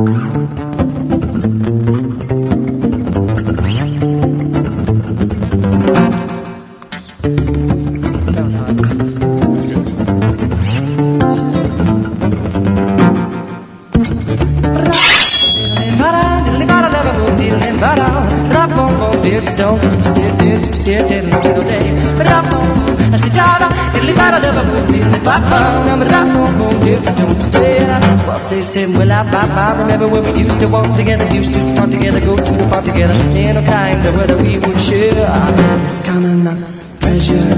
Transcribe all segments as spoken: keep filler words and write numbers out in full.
Well, say, say, well, I, I, I remember when we used to walk together, used to talk together, go to the park together, in all kinds of weather we would share this common pleasure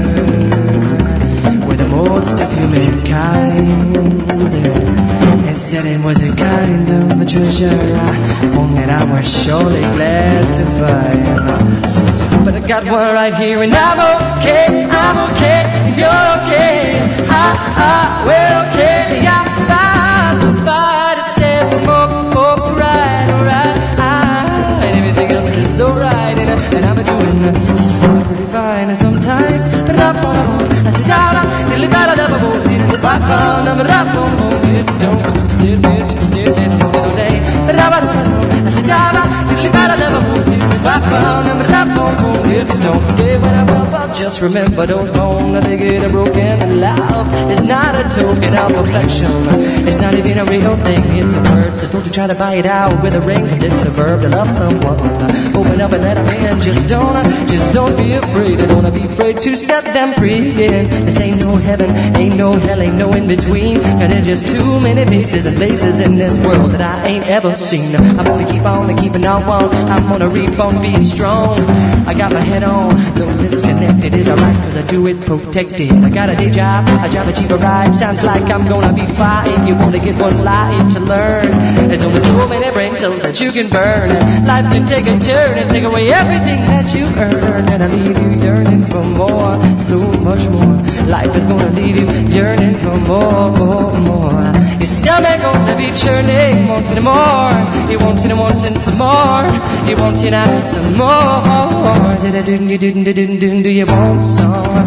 with the most of humankind. Instead, it was a kind of a treasure, one that I was surely glad to find. But I got one right here, and I'm okay, I'm okay, you're okay, ha, ha, we're okay, yeah, bye, bye, to say, oh, oh, right, alright, ah, and everything else is alright, and, and I'm doing pretty fine, and sometimes, but I want to, I said, da, diddly, ba, da, da, ba, bo, diddly, ba, ba, da, ba, da, bo, bo, diddly, don't, diddly, diddly, diddly, little day, da, da, ba, da, ba, I said, da, diddly, ba, da, da, ba, bo, diddly, ba, ba, da, ba, da, bo, bo, don't forget when I bump up. Just remember those bones that they get broken. Love is not a token of affection. It's not even a real thing. It's a word. So don't you try to buy it out with a ring, cause it's a verb to love someone. Open up and let them in. Just don't, just don't be afraid. And don't be afraid to set them free. And this ain't no heaven, ain't no hell, ain't no in between. And there's just too many faces and places in this world that I ain't ever seen. I'm gonna keep on keeping on. I'm gonna reap on being strong. I got my head on, no disconnected is alright, cause I do it protected. I got a day job, I drive a cheaper ride. Sounds like I'm gonna be fine. You wanna get one life to learn. There's only so many brain cells that you can burn. Life can take a turn and take away everything that you earned, and I leave you yearning for more, so much more. Life is gonna leave you yearning for more, more, more. Your stomach gonna be churning, wanting more. You wanting and wanting some more. You wanting uh, some more. Do you want some?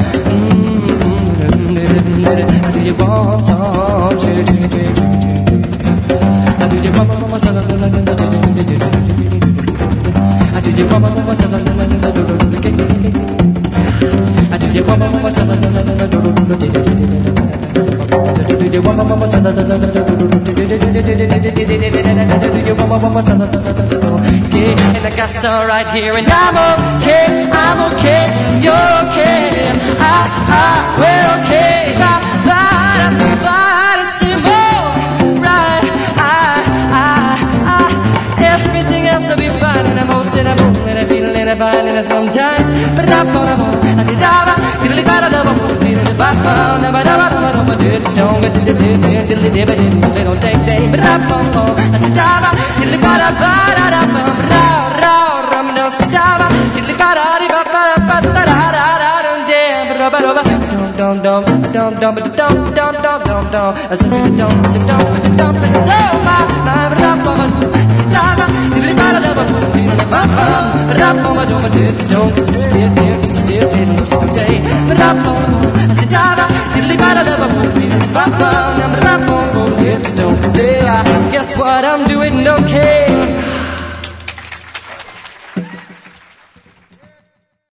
Do you want some? Do you want some? Do you want Okay, and I got some right here, and I'm okay, I'm okay, you're okay, I, I, we're okay, bye, bye, bye, simple, right, I, I, I, everything else will be fine, and I'm most and I'm old, and I feel and I find, and I sometimes, but I'm gonna move, I say, da, diddly, ba, da, da, ba, diddly, ba, ba, da, ba, da, ba, da, ba, diddly, don't, diddly, diddly, diddly, diddly, they don't take day, but I'm gonna move, I say, da, diddly, ba, da, ba, da, da, ba, da, da, rum, da, sa, da, diddly, ba, da, di, ba, ba, da, da, da, da, da, dum, jam, ba, ba, ba, dum, dum, dum, dum, dum, dum, dum, dum, dum, dum, I say, dum, dum, dum, dum, dum, so, ma, ma, da, ba, ba, I say, da, diddly, ba, da, da, ba, diddly, ba, ba, da, ba, ba, dum, diddly, don't, diddly, diddly, diddly, day, ba, da, ba, I say, da, diddly, ba, da, da, ba, diddly, ba, ba, da, ba, da, ba, don't, diddly, day, guess what, I'm doing okay.